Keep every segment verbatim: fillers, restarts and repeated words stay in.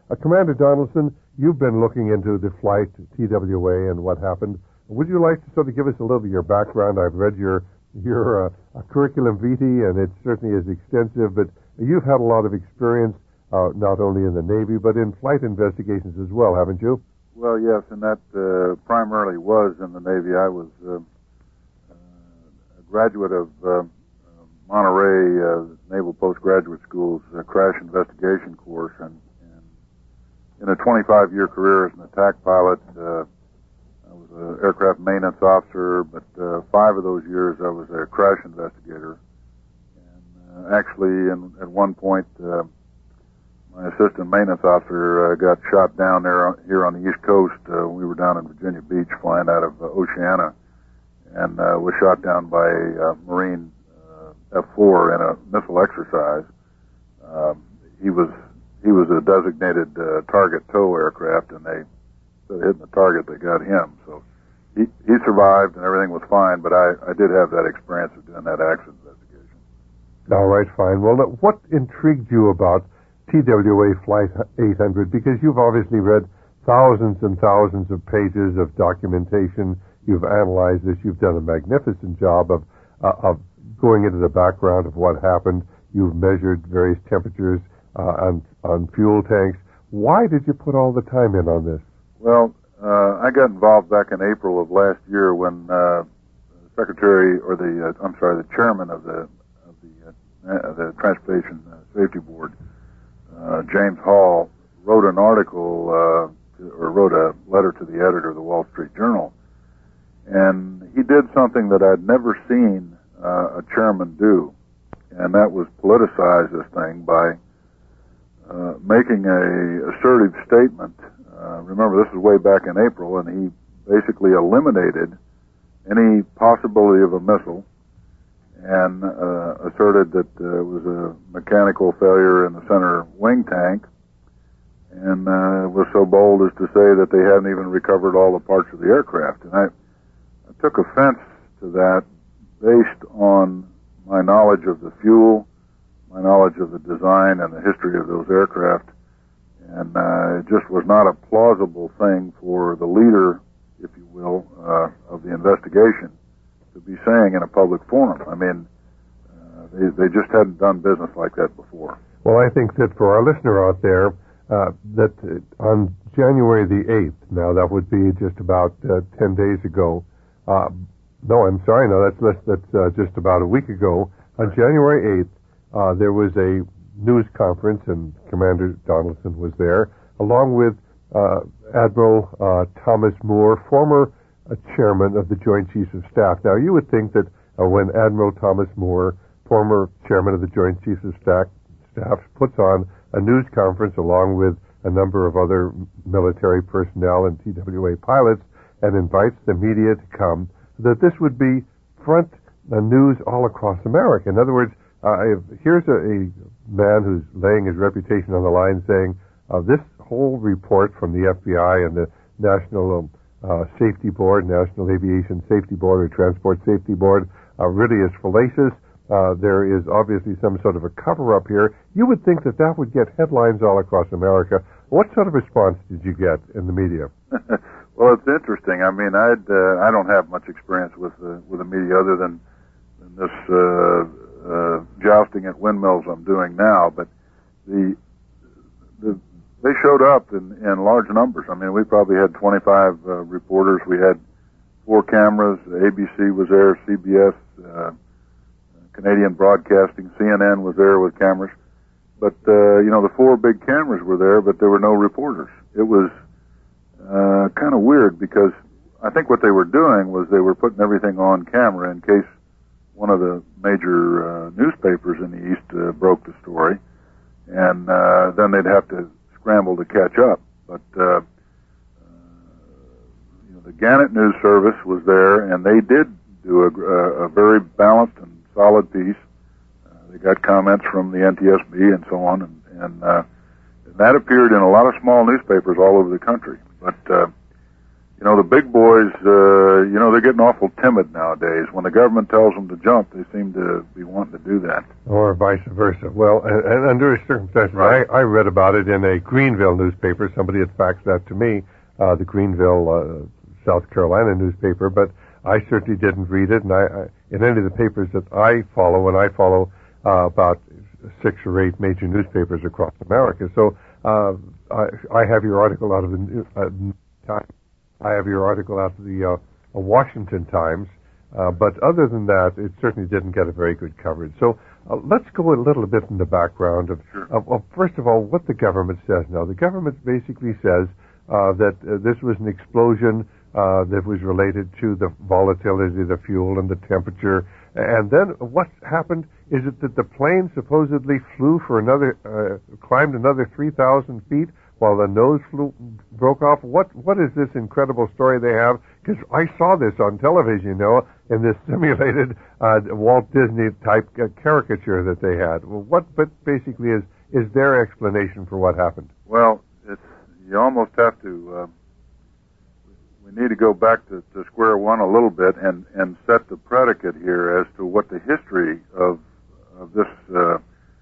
Uh, Commander Donaldson, you've been looking into the flight T W A and what happened. Would you like to sort of give us a little bit of your background? I've read your your uh, curriculum vitae, and it certainly is extensive, but you've had a lot of experience, uh, not only in the Navy, but in flight investigations as well, haven't you? Well, yes, and that uh, primarily was in the Navy. I was uh, uh, a graduate of uh, Monterey uh, Naval Postgraduate School's uh, crash investigation course, and, and in a twenty-five year career as an attack pilot, uh, I was an aircraft maintenance officer, but uh, five of those years I was a crash investigator. And uh, actually, in, at one point, uh, my assistant maintenance officer uh, got shot down there on, here on the East Coast. Uh, we were down in Virginia Beach flying out of uh, Oceana, and uh, was shot down by a uh, Marine uh, F four in a missile exercise. Um, he was he was a designated uh, target tow aircraft, and they instead of hitting the target, they got him. So he he survived, and everything was fine. But I I did have that experience of doing that accident investigation. All right, fine. Well, what intrigued you about T W A Flight eight hundred? Because you've obviously read thousands and thousands of pages of documentation. You've analyzed this. You've done a magnificent job of uh, of going into the background of what happened. You've measured various temperatures uh, on on fuel tanks. Why did you put all the time in on this? Well, uh, I got involved back in April of last year when uh, the secretary, or the uh, I'm sorry, the chairman of the of the uh, the Transportation Safety Board, Uh, James Hall, wrote an article, uh, to, or wrote a letter to the editor of the Wall Street Journal, and he did something that I'd never seen uh, a chairman do, and that was politicize this thing by uh, making a assertive statement. Uh, remember, this is way back in April, and he basically eliminated any possibility of a missile, and uh, asserted that uh, it was a mechanical failure in the center wing tank, and uh, was so bold as to say that they hadn't even recovered all the parts of the aircraft. And I, I took offense to that based on my knowledge of the fuel, my knowledge of the design and the history of those aircraft, and uh, it just was not a plausible thing for the leader, if you will, uh, of the investigation to be saying in a public forum. I mean, uh, they, they just hadn't done business like that before. Well, I think that for our listener out there, uh, that on January the eighth, now that would be just about uh, ten days ago. Uh, no, I'm sorry, no, that's less, that's uh, just about a week ago. On January eighth, uh, there was a news conference, and Commander Donaldson was there, along with uh, Admiral uh, Thomas Moore, former a chairman of the Joint Chiefs of Staff. Now, you would think that uh, when Admiral Thomas Moore, former chairman of the Joint Chiefs of Staff, staff, puts on a news conference along with a number of other military personnel and T W A pilots and invites the media to come, that this would be front uh, news all across America. In other words, uh, if, here's a, a man who's laying his reputation on the line saying, uh, this whole report from the F B I and the National um, Uh, Safety Board, National Aviation Safety Board, or Transport Safety Board, uh, really is fallacious. Uh, there is obviously some sort of a cover-up here. You would think that that would get headlines all across America. What sort of response did you get in the media? Well, it's interesting. I mean, I'd, uh, I don't have much experience with the, with the media other than, than this uh, uh, jousting at windmills I'm doing now, but the the they showed up in, in large numbers. I mean, we probably had twenty-five uh, reporters. We had four cameras. A B C was there, C B S, uh, Canadian Broadcasting, C N N was there with cameras. But, uh, you know, the four big cameras were there, but there were no reporters. It was uh, kind of weird because I think what they were doing was they were putting everything on camera in case one of the major uh, newspapers in the East uh, broke the story. And uh, then they'd have to scramble to catch up. But uh, uh, you know, the Gannett News Service was there, and they did do a, a very balanced and solid piece. Uh, they got comments from the N T S B and so on, and, and, uh, and that appeared in a lot of small newspapers all over the country. But uh, you know, the big boys, uh, you know, they're getting awful timid nowadays. When the government tells them to jump, they seem to be wanting to do that. Or vice versa. Well, and, and under circumstances, right. I, I read about it in a Greenville newspaper. Somebody had faxed that to me, uh, the Greenville, uh, South Carolina newspaper, but I certainly didn't read it. And I, I in any of the papers that I follow, and I follow uh, about six or eight major newspapers across America. So uh, I, I have your article out of the uh, Times. I have your article out of the uh, Washington Times. Uh, but other than that, it certainly didn't get a very good coverage. So uh, let's go a little bit in the background of, sure. of, of, first of all, what the government says now. The government basically says uh, that uh, this was an explosion uh, that was related to the volatility of the fuel and the temperature. And then what happened is it that the plane supposedly flew for another, uh, climbed another three thousand feet while the nose flew, broke off. What What is this incredible story they have? Because I saw this on television, you know, in this simulated uh, Walt Disney type uh, caricature that they had. Well, what but basically is is their explanation for what happened? Well, it's you almost have to. Uh, we need to go back to, to square one a little bit and and set the predicate here as to what the history of of this. Uh,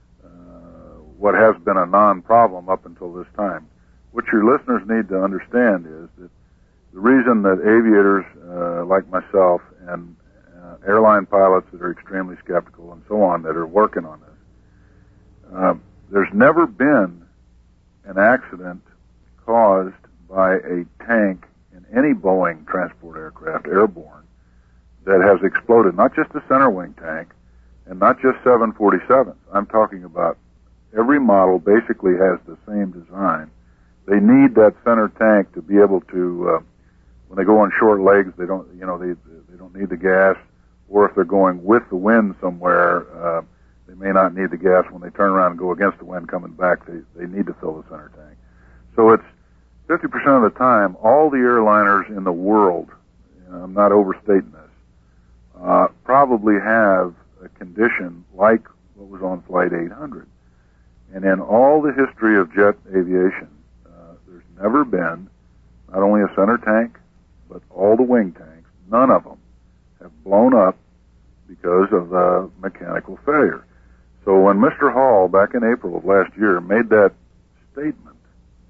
what has been a non-problem up until this time. What your listeners need to understand is that the reason that aviators uh, like myself and uh, airline pilots that are extremely skeptical and so on that are working on this, uh, there's never been an accident caused by a tank in any Boeing transport aircraft, airborne, that has exploded. Not just the center wing tank and not just seven forty-sevens. I'm talking about every model basically has the same design. They need that center tank to be able to, uh, when they go on short legs, they don't, you know, they they don't need the gas. Or if they're going with the wind somewhere, uh, they may not need the gas. When they turn around and go against the wind coming back, they they need to fill the center tank. So it's fifty percent of the time, all the airliners in the world, you know, I'm not overstating this, uh, probably have a condition like what was on Flight eight hundred. And in all the history of jet aviation, uh, there's never been not only a center tank, but all the wing tanks, none of them have blown up because of the mechanical failure. So when Mister Hall, back in April of last year, made that statement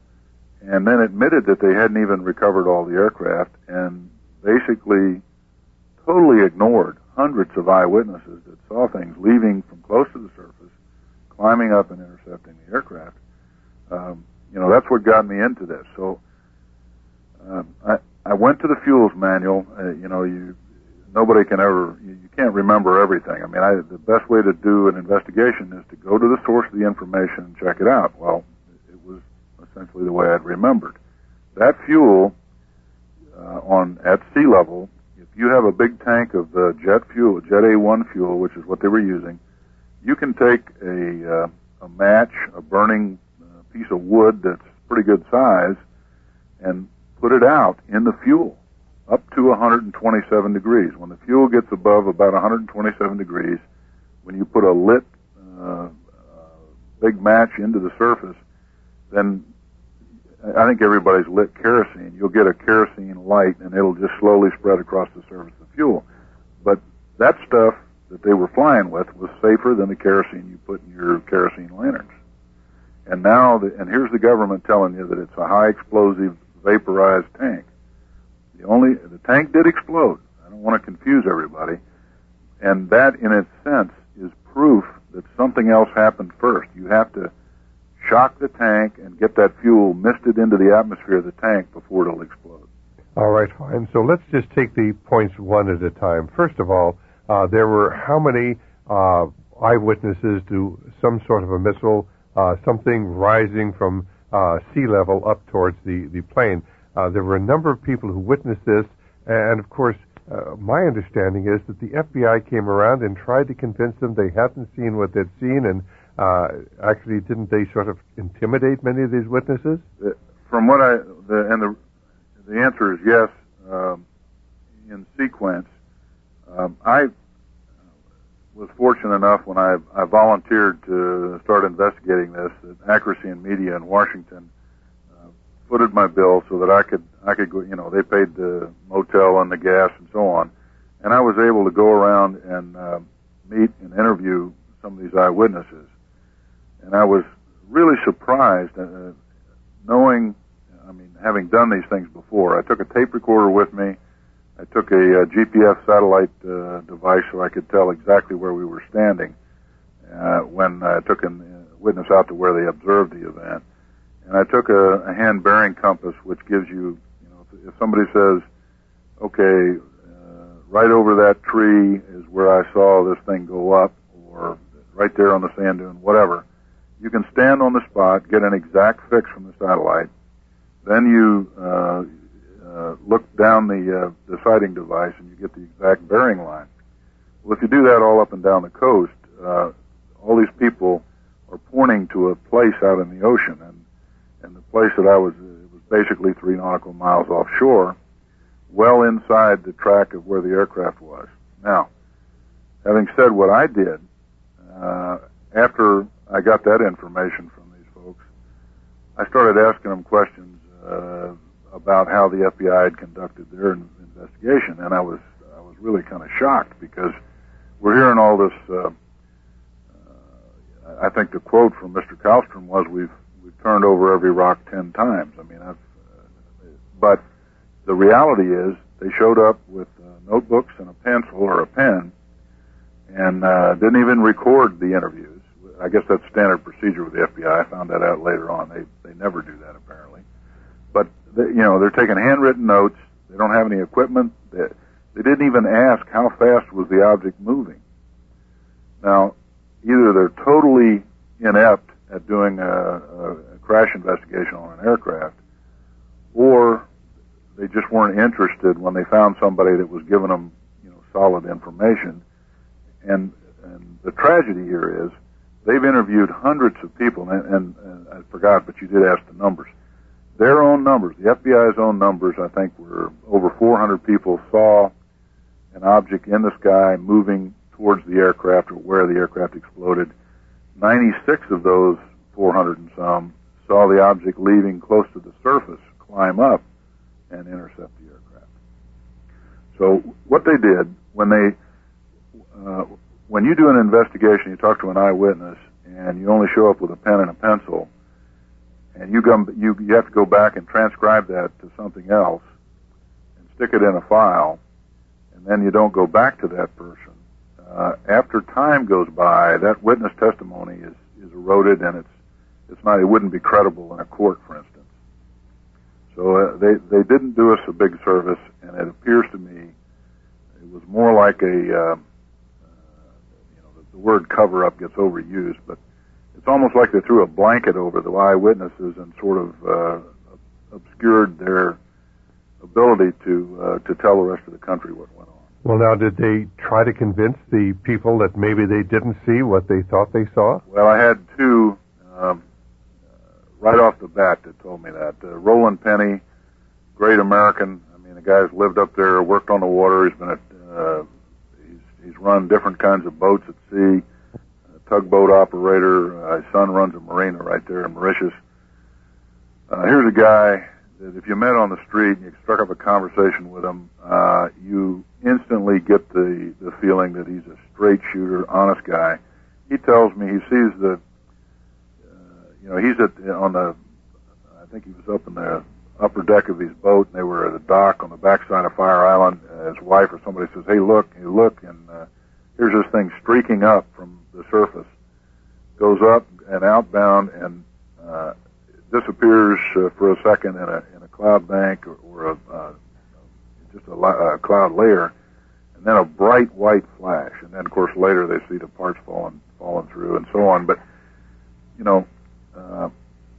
and then admitted that they hadn't even recovered all the aircraft and basically totally ignored hundreds of eyewitnesses that saw things leaving from close to the surface, climbing up and intercepting the aircraft. Um, you know, that's what got me into this. So uh, I, I went to the fuels manual. Uh, you know, you nobody can ever, you, you can't remember everything. I mean, I, the best way to do an investigation is to go to the source of the information and check it out. Well, it was essentially the way I'd remembered. That fuel uh, on at sea level, if you have a big tank of uh, jet fuel, Jet A one fuel, which is what they were using, you can take a, uh, a match, a burning uh, piece of wood that's pretty good size, and put it out in the fuel up to one hundred twenty-seven degrees. When the fuel gets above about one hundred twenty-seven degrees, when you put a lit uh, uh, big match into the surface, then I think everybody's lit kerosene. You'll get a kerosene light, and it'll just slowly spread across the surface of the fuel. But that stuff that they were flying with was safer than the kerosene you put in your kerosene lanterns. And now, the, and here's the government telling you that it's a high explosive vaporized tank. The only, the tank did explode. I don't want to confuse everybody. And that, in its sense, is proof that something else happened first. You have to shock the tank and get that fuel misted into the atmosphere of the tank before it'll explode. All right, fine. So let's just take the points one at a time. First of all, Uh, there were how many uh, eyewitnesses to some sort of a missile, uh, something rising from uh, sea level up towards the, the plane. Uh, there were a number of people who witnessed this, and of course, uh, my understanding is that the F B I came around and tried to convince them they hadn't seen what they'd seen, and uh, actually didn't they sort of intimidate many of these witnesses? Uh, from what I, the, and the, the answer is yes, um, in sequence. Um, I was fortunate enough when I, I volunteered to start investigating this at Accuracy in Media in Washington. Uh, footed my bill so that I could I could go. You know, they paid the motel and the gas and so on, and I was able to go around and uh, meet and interview some of these eyewitnesses, and I was really surprised, uh, knowing, I mean, having done these things before. I took a tape recorder with me. I took a, a G P S satellite uh, device so I could tell exactly where we were standing uh, when I took a witness out to where they observed the event. And I took a, a hand bearing compass, which gives you, you know, if, if somebody says, okay, uh, right over that tree is where I saw this thing go up, or right there on the sand dune, whatever, you can stand on the spot, get an exact fix from the satellite. Then you uh, uh, look down the, uh, the sighting device and you get the exact bearing line. Well, if you do that all up and down the coast, uh, all these people are pointing to a place out in the ocean, and and the place that I was, it was basically three nautical miles offshore, well inside the track of where the aircraft was. Now, having said what I did, uh, after I got that information from these folks, I started asking them questions uh, about how the F B I had conducted their investigation, and I was I was really kind of shocked, because we're hearing all this. Uh, uh, I think the quote from Mister Kallstrom was, "We've we've turned over every rock ten times." I mean, I've, uh, but the reality is they showed up with uh, notebooks and a pencil or a pen, and uh, didn't even record the interviews. I guess that's standard procedure with the F B I. I found that out later on. They they never do that, apparently. But they, you know, they're taking handwritten notes. They don't have any equipment. They, they didn't even ask how fast was the object moving. Now, either they're totally inept at doing a, a, a crash investigation on an aircraft, or they just weren't interested when they found somebody that was giving them, you know, solid information. And and the tragedy here is they've interviewed hundreds of people, and, and, and I forgot, but you did ask the numbers. Their own numbers, the F B I's own numbers, I think, were over four hundred people saw an object in the sky moving towards the aircraft or where the aircraft exploded. ninety-six of those four hundred and some saw the object leaving close to the surface, climb up, and intercept the aircraft. So what they did, when they, uh, when you do an investigation, you talk to an eyewitness, and you only show up with a pen and a pencil, and you, go, you, you have to go back and transcribe that to something else and stick it in a file, and then you don't go back to that person. Uh, after time goes by, that witness testimony is, is eroded, and it's it's not, it wouldn't be credible in a court, for instance. So uh, they they didn't do us a big service, and it appears to me it was more like a uh, uh, you know the, the word cover up gets overused, but it's almost like they threw a blanket over the eyewitnesses and sort of uh, obscured their ability to uh, to tell the rest of the country what went on. Well, now, did they try to convince the people that maybe they didn't see what they thought they saw? Well, I had two um, right off the bat that told me that. Uh, Roland Penny, great American. I mean, the guy's lived up there, worked on the water. He's been a uh, he's he's run different kinds of boats at sea. A tugboat operator. Uh, his son runs a marina right there in Mauritius. Uh, here's a guy that if you met on the street and you struck up a conversation with him, uh, you instantly get the, the feeling that he's a straight shooter, honest guy. He tells me he sees the, uh, you know, he's at, on the, I think he was up in the upper deck of his boat, and they were at a dock on the backside of Fire Island. Uh, his wife or somebody says, hey, look, hey, look, and uh, here's this thing streaking up from the surface, goes up and outbound, and uh, disappears uh, for a second in a in a cloud bank or, or a uh, just a, a cloud layer, and then a bright white flash, and then of course later they see the parts falling falling through and so on. But you know, uh,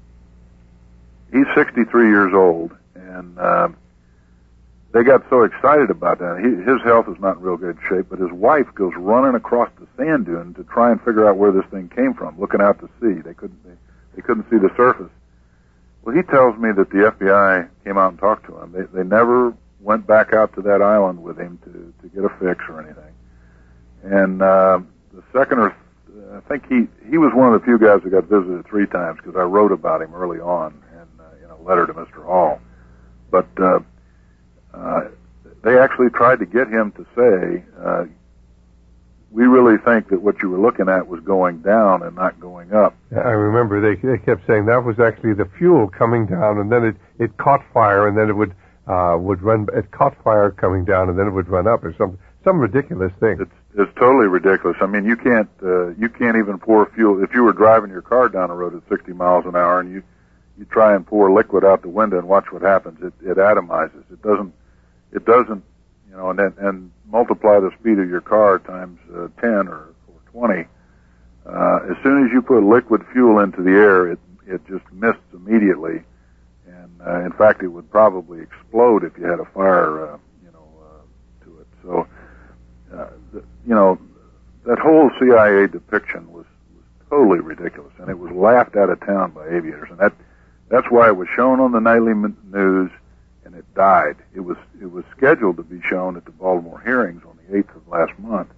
he's sixty-three years old, and uh, they got so excited about that. He, his health is not in real good shape, but his wife goes running across the sand dune to try and figure out where this thing came from, looking out to sea. They couldn't they, they couldn't see the surface. Well, he tells me that the F B I came out and talked to him. They, they never went back out to that island with him to, to get a fix or anything. And uh, the second or th- I think he, he was one of the few guys that got visited three times because I wrote about him early on in, uh, in a letter to Mister uh, uh, they actually tried to get him to say, uh, we really think that what you were looking at was going down and not going up. I remember they they kept saying that was actually the fuel coming down, and then it, it caught fire, and then it would uh, would run. It caught fire coming down, and then it would run up, or some some ridiculous thing. It's it's totally ridiculous. I mean, you can't uh, you can't even pour fuel if you were driving your car down the road at sixty miles an hour, and you you try and pour liquid out the window and watch what happens. It it atomizes. It doesn't it doesn't you know, and then, and multiply the speed of your car times uh, ten or, or twenty. Uh, as soon as you put liquid fuel into the air, it it just mists immediately, and uh, in fact, it would probably explode if you had a fire, uh, you know, uh, to it. So, uh, the, you know, that whole C I A depiction was, was totally ridiculous, and it was laughed out of town by aviators, and that that's why it was shown on the nightly news, and it died. It was it was scheduled to be shown at the Baltimore hearings on the eighth of last month.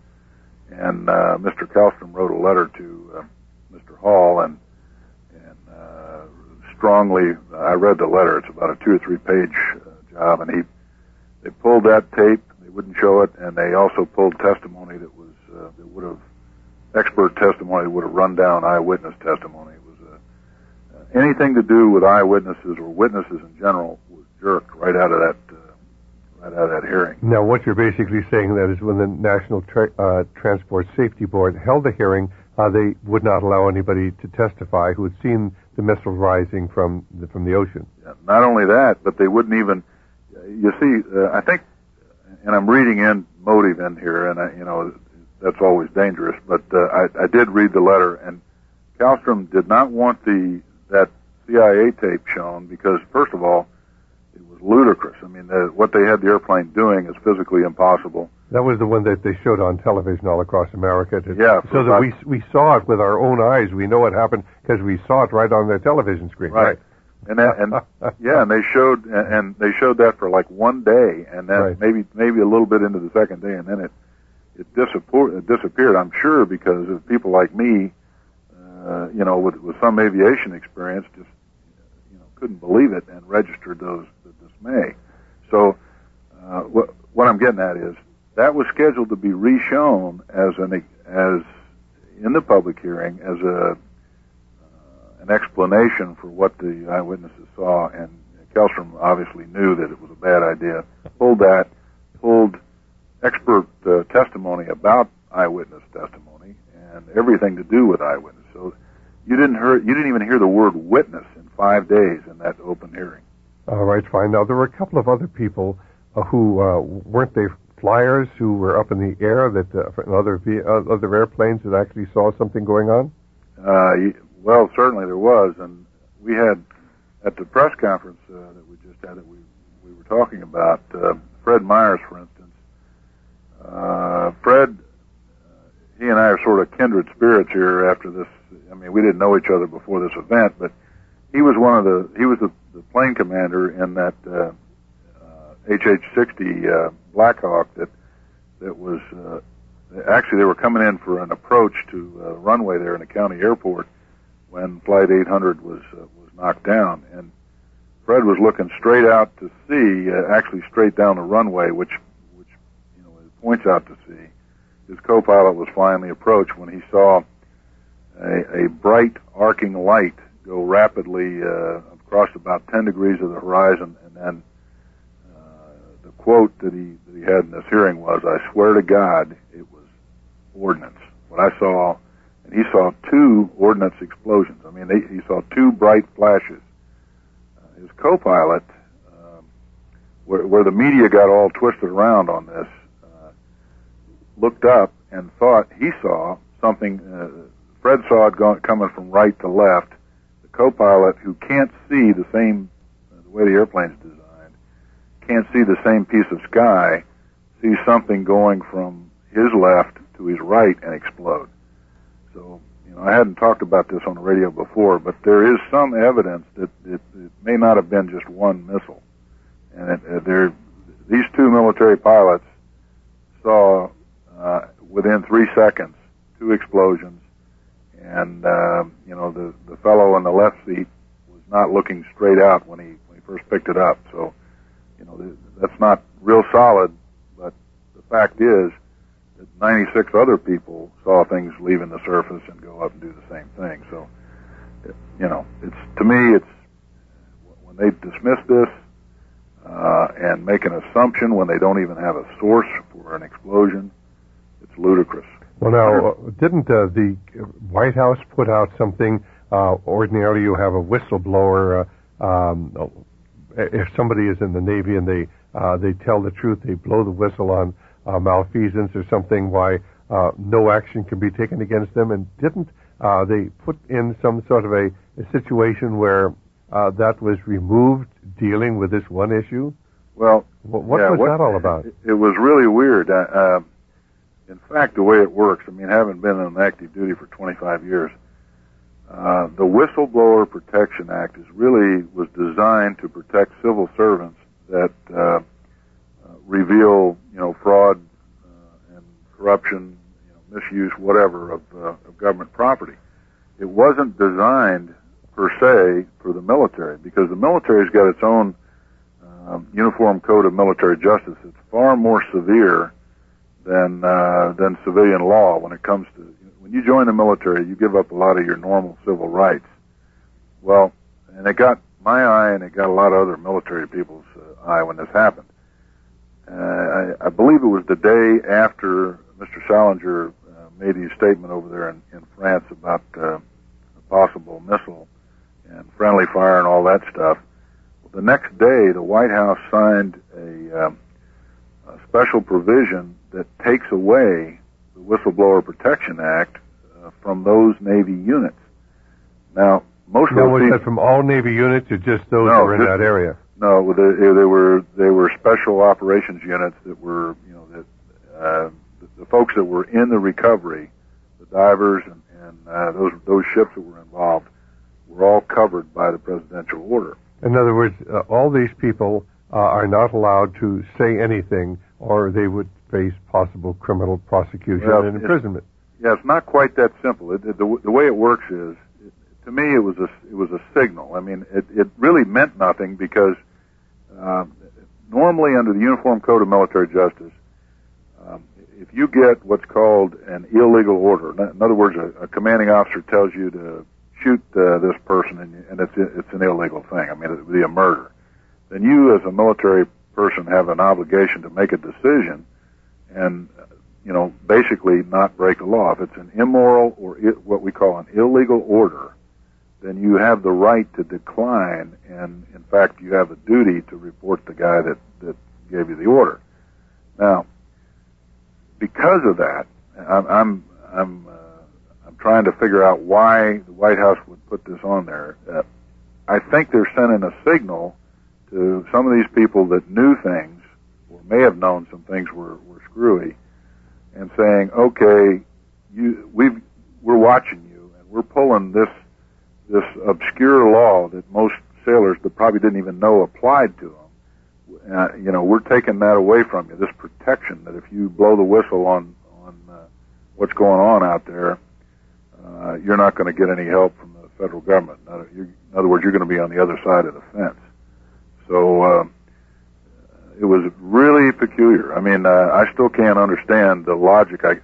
And uh, Mister Kallstrom wrote a letter to uh, Mister Hall, and and uh, strongly, I read the letter. It's about a two or three page uh, job, and he they pulled that tape. They wouldn't show it, and they also pulled testimony that was uh, that would have expert testimony that would have run down eyewitness testimony. It was uh, uh, anything to do with eyewitnesses or witnesses in general was jerked right out of that. Uh, Right out of that hearing. Now, what you're basically saying that is when the National Tra- uh, Transport Safety Board held the hearing, uh, they would not allow anybody to testify who had seen the missile rising from the, from the ocean. Yeah, not only that, but they wouldn't even. You see, uh, I think, and I'm reading in motive in here, and I, you know that's always dangerous. But uh, I, I did read the letter, and Kallstrom did not want the that C I A tape shown because, first of all, it was ludicrous. I mean, the, what they had the airplane doing is physically impossible. That was the one that they showed on television all across America. To, yeah. So that we we saw it with our own eyes. We know what happened because we saw it right on their television screen. Right. right. And that, and yeah, and they showed and they showed that for like one day, and then right. maybe maybe a little bit into the second day, and then it it disappeared. It disappeared. I'm sure because of people like me, uh, you know, with with some aviation experience, just couldn't believe it and registered those the dismay. So uh, what, what I'm getting at is that was scheduled to be reshown as an as in the public hearing as a uh, an explanation for what the eyewitnesses saw, and Kallstrom obviously knew that it was a bad idea. Pulled that, pulled expert uh, testimony about eyewitness testimony and everything to do with eyewitness. So you didn't hear you didn't even hear the word witness in five days in that open hearing. All right, fine. Now, there were a couple of other people uh, who, uh, weren't they flyers who were up in the air, that uh, other, uh, other airplanes that actually saw something going on? Uh, well, certainly there was. And we had, at the press conference uh, that we just had that we, we were talking about, uh, Fred Myers, for instance. Uh, Fred, uh, he and I are sort of kindred spirits here after this. I mean, we didn't know each other before this event, but he was one of the, he was the, the plane commander in that, uh, uh, H H sixty, uh, Black Hawk that, that was, uh, actually they were coming in for an approach to, uh, runway there in the county airport when Flight eight hundred was, uh, was knocked down. And Fred was looking straight out to sea, uh, actually straight down the runway, which, which, you know, it points out to sea. His co-pilot was flying the approach when he saw a, a bright arcing light go rapidly uh, across about ten degrees of the horizon, and then uh, the quote that he that he had in this hearing was, "I swear to God, it was ordnance." What I saw, and he saw two ordnance explosions. I mean, they, he saw two bright flashes. Uh, his co-pilot, um, where, where the media got all twisted around on this, uh, looked up and thought he saw something. Uh, Fred saw it going, coming from right to left. Co-pilot, who can't see the same, uh, the way the airplane's designed, can't see the same piece of sky, sees something going from his left to his right and explode. So, you know, I hadn't talked about this on the radio before, but there is some evidence that it, it may not have been just one missile. And it, uh, there, these two military pilots saw, uh, within three seconds, two explosions. And, uh, you know, the, the fellow in the left seat was not looking straight out when he, when he first picked it up. So you know, that's not real solid, but the fact is that ninety-six other people saw things leaving the surface and go up and do the same thing. So, you know, it's, to me, it's, when they dismiss this, uh, and make an assumption when they don't even have a source for an explosion, it's ludicrous. Well, now, didn't uh, the White House put out something? Uh, ordinarily, you have a whistleblower. Uh, um, if somebody is in the Navy and they uh, they tell the truth, they blow the whistle on uh, malfeasance or something, why uh, no action can be taken against them. And didn't uh, they put in some sort of a, a situation where uh, that was removed, dealing with this one issue? Well, what, what yeah, was what, that all about? It, it was really weird. Uh, uh, In fact, the way it works, I mean, having been on active duty for twenty-five years, uh, the Whistleblower Protection Act is really was designed to protect civil servants that uh, uh, reveal, you know, fraud uh, and corruption, you know, misuse, whatever, of, uh, of government property. It wasn't designed per se for the military, because the military's got its own um, Uniform Code of Military Justice. It's far more severe than uh, than civilian law when it comes to, when you join the military, you give up a lot of your normal civil rights. Well, and it got my eye, and it got a lot of other military people's uh, eye when this happened. Uh, I, I believe it was the day after Mister Salinger uh, made his statement over there in, in France about uh, a possible missile and friendly fire and all that stuff. Well, the next day, the White House signed a, um, a special provision that takes away the Whistleblower Protection Act uh, from those Navy units. Now, most now, of was those that from all Navy units or just those no, who were in just, that area? No, they, they were they were special operations units that were, you know, that uh, the, the folks that were in the recovery, the divers and, and uh, those those ships that were involved, were all covered by the presidential order. In other words, uh, all these people uh, are not allowed to say anything, or they would face possible criminal prosecution well, and imprisonment. Yeah, it's not quite that simple. It, it, the, the way it works is, it, to me, it was a it was a signal. I mean, it, it really meant nothing because um, normally under the Uniform Code of Military Justice, um, if you get what's called an illegal order, in other words, a, a commanding officer tells you to shoot uh, this person, and, and it's it's an illegal thing. I mean, it would be a murder. Then you, as a military person, have an obligation to make a decision and, you know, basically not break the law. If it's an immoral or it, what we call an illegal order, then you have the right to decline, and in fact, you have a duty to report the guy that, that gave you the order. Now, because of that, I'm I'm I'm, uh, I'm trying to figure out why the White House would put this on there. Uh, I think they're sending a signal to some of these people that knew things, or may have known some things were, were screwy, and saying, okay, you, we've, we're watching you, and we're pulling this, this obscure law that most sailors that probably didn't even know applied to them. Uh, you know, we're taking that away from you, this protection that if you blow the whistle on, on uh, what's going on out there, uh, you're not going to get any help from the federal government. In other words, you're going to be on the other side of the fence. So uh, it was really peculiar. I mean, uh, I still can't understand the logic. I,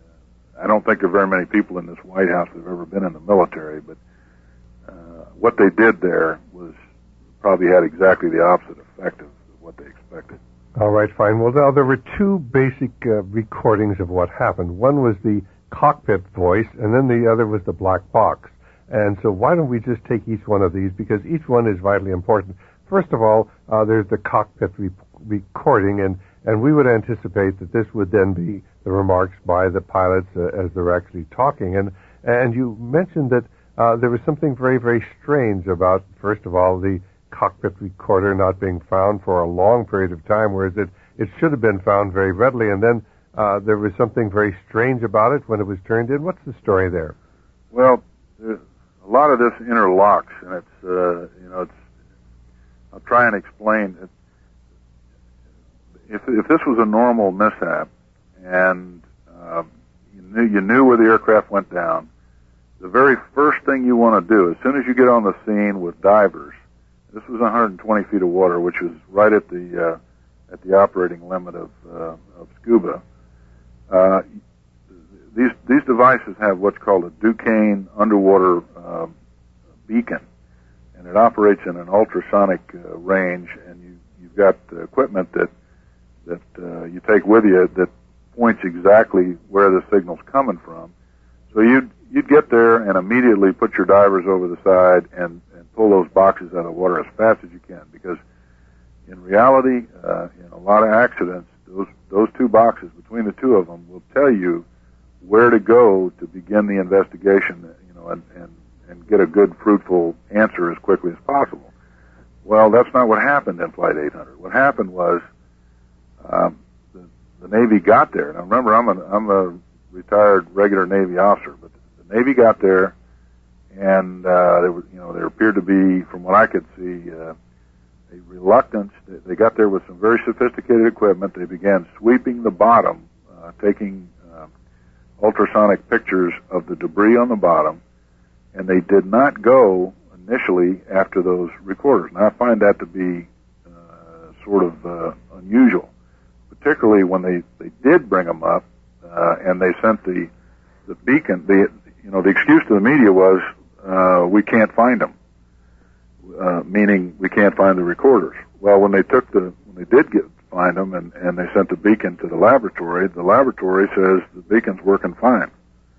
I don't think there are very many people in this White House that have ever been in the military, but uh, what they did there was probably had exactly the opposite effect of what they expected. All right, fine. Well, now, there were two basic uh, recordings of what happened. One was the cockpit voice, and then the other was the black box. And so why don't we just take each one of these, because each one is vitally important. First of all, uh, there's the cockpit re- recording, and, and we would anticipate that this would then be the remarks by the pilots uh, as they're actually talking. And and you mentioned that uh, there was something very, very strange about, first of all, the cockpit recorder not being found for a long period of time, whereas it, it should have been found very readily. And then uh, there was something very strange about it when it was turned in. What's the story there? Well, a lot of this interlocks, and it's, uh, you know, it's, I'll try and explain it. If, if this was a normal mishap and uh, you knew, you knew where the aircraft went down, the very first thing you want to do, as soon as you get on the scene with divers, this was one hundred twenty feet of water, which was right at the uh, at the operating limit of uh, of scuba. Uh, these these devices have what's called a Duquesne underwater uh, beacon, and it operates in an ultrasonic uh, range. And you you've got uh, equipment that that uh, you take with you that points exactly where the signal's coming from. So you'd you'd get there and immediately put your divers over the side and, and pull those boxes out of the water as fast as you can, because in reality, uh, in a lot of accidents, those those two boxes, between the two of them, will tell you where to go to begin the investigation, you know, and, and, and get a good, fruitful answer as quickly as possible. Well, that's not what happened in Flight eight hundred. What happened was um, the, the Navy got there. Now, remember, I'm a, I'm a retired regular Navy officer, but the Navy got there, and uh, there was, you know, there appeared to be, from what I could see, uh, a reluctance. They got there with some very sophisticated equipment. They began sweeping the bottom, uh, taking uh, ultrasonic pictures of the debris on the bottom, and they did not go initially after those recorders. Now, I find that to be uh, sort of uh, unusual, particularly when they, they did bring them up, uh, and they sent the the beacon. The you know the excuse to the media was uh, we can't find them. Uh, meaning we can't find the recorders. Well, when they took the, when they did get find them, and, and they sent the beacon to the laboratory, the laboratory says the beacon's working fine.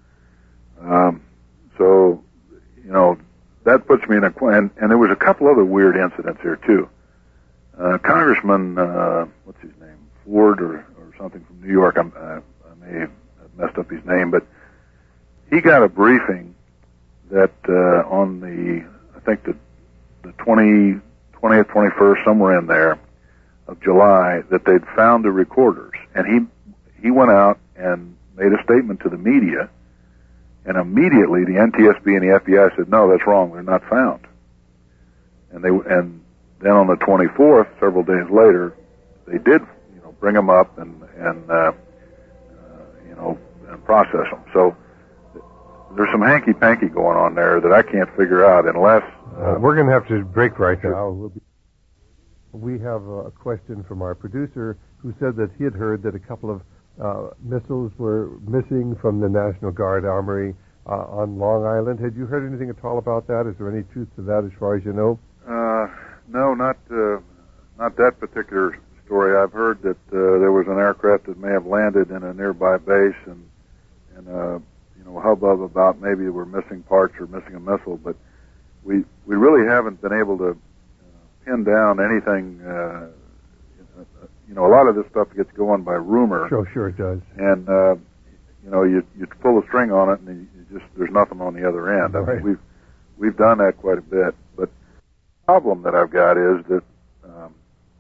Um, so, you know, that puts me in a, and, and there was a couple other weird incidents here too. Uh, Congressman, uh, what's his name, Ford or, or something from New York. I'm, uh, I may have messed up his name, but he got a briefing that uh, on the, I think the the twentieth, twenty-first, somewhere in there, of July, that they'd found the recorders. And he he went out and made a statement to the media, and immediately the N T S B and the F B I said, no, that's wrong, they're not found. And they and then on the twenty-fourth, several days later, they did, you know, bring them up and, and uh, uh, you know, and process them. So there's some hanky-panky going on there that I can't figure out unless... Uh, we're going to have to break right now. We'll be, we have a question from our producer who said that he had heard that a couple of uh, missiles were missing from the National Guard Armory uh, on Long Island. Had you heard anything at all about that? Is there any truth to that as far as you know? Uh, no, not uh, not that particular story. I've heard that uh, there was an aircraft that may have landed in a nearby base, and, and uh, you know, hubbub about maybe we're missing parts or missing a missile, but we we really haven't been able to uh, pin down anything. Uh, you know, a lot of this stuff gets going by rumor. Sure, sure it does. And uh, you know, you you pull a string on it, and you, you just there's nothing on the other end. Right. I mean, we've we've done that quite a bit. But the problem that I've got is that um,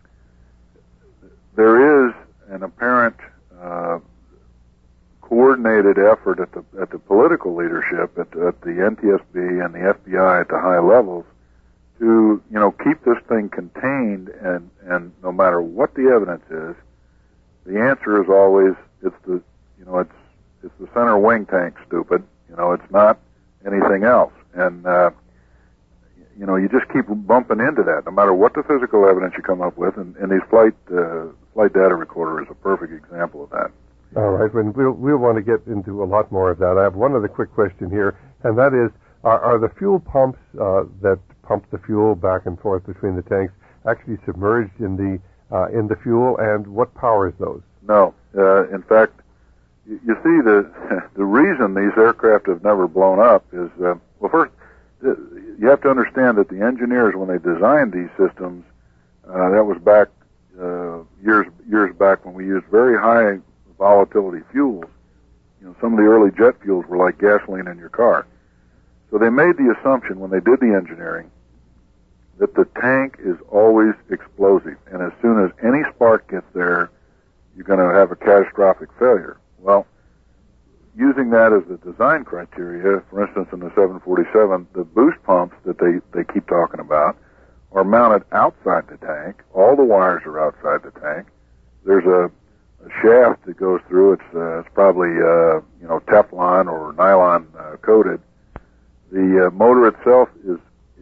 there is an apparent uh, coordinated effort at the at the political leadership, at, at the N T S B and the F B I at the high levels, to, you know, keep this thing contained, and and no matter what the evidence is, the answer is always it's the you know it's it's the center wing tank, stupid. You know, it's not anything else. And uh, you know, you just keep bumping into that, no matter what the physical evidence you come up with. And, and these flight uh, flight data recorder is a perfect example of that. All right, well, we'll, we'll want to get into a lot more of that. I have one other quick question here, and that is, are, are the fuel pumps uh, that pump the fuel back and forth between the tanks actually submerged in the uh, in the fuel, and what powers those? No. Uh, in fact, you, you see, the the reason these aircraft have never blown up is, uh, well, first, you have to understand that the engineers, when they designed these systems, uh, that was back uh, years years back when we used very high volatility fuels. You know, some of the early jet fuels were like gasoline in your car. So they made the assumption when they did the engineering that the tank is always explosive, and as soon as any spark gets there, you're going to have a catastrophic failure. Well, using that as the design criteria, for instance, in the seven forty-seven, the boost pumps that they, they keep talking about are mounted outside the tank. All the wires are outside the tank. There's a A shaft that goes through. It's uh, it's probably uh, you know Teflon or nylon uh, coated. The uh, motor itself is is